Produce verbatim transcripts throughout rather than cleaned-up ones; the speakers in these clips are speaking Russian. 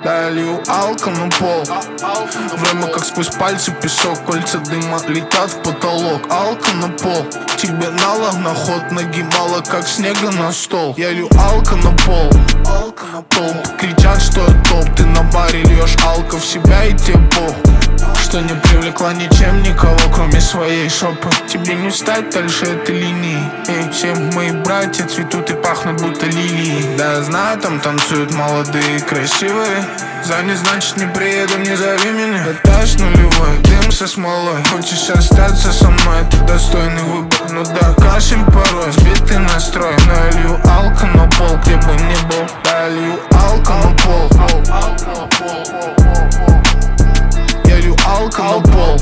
Да, я лью алко на пол. Время как сквозь пальцы песок, кольца дыма летят в потолок. Алко на пол, тебе налог на ход, ноги мало как снега на стол. Я лью алко на пол. Толпы кричат, что я топ. Ты на баре льешь алко в себя и тебе пох, что не привлекла ничем никого, кроме своей шопы. Тебе не встать дальше этой линии. И все мои братья цветут и пахнут будто лилии. Да, я знаю, там танцуют молодые и красивые. Занят, значит не приеду, не зови меня. Этаж нулевой, дым со смолой. Хочешь остаться со мной, это достойный выбор. Ну да, кашель порой, сбитый настрой. Но я лью алко на пол, где бы ни был. Да, я лью алко на пол. Я лью алко на пол.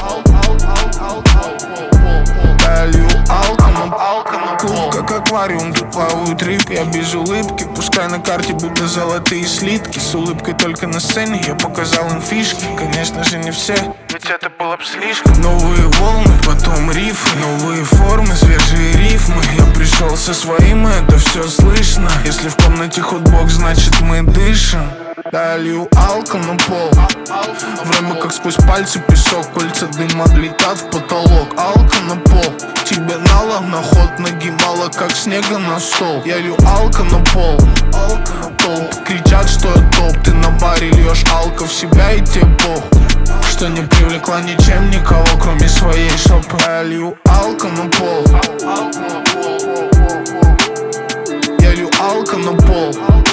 Я лью алко на пол. Как аквариум, тут плавают рыбки. Я без улыбки, пускай на карте будто золотые слитки. С улыбкой только на сцене я показал им фишки. Конечно же не все, ведь это было б слишком. Новые волны, потом рифы, новые формы, свежие рифмы. Я пришел со своим, и это все слышно. Если в комнате хот-бокс, значит мы дышим. Да, я лью алко на пол. Время как сквозь пальцы песок, кольца дыма летят в потолок. Алко на пол, тебе налог на ход, ноги мало как снега на стол. Я лью алко на пол. Толпы кричат, что я топ. Ты на баре льешь алко в себя и тебе пох, что не привлекла ничем никого, кроме своей шопы. Я лью алко на пол. Я лью алко на пол.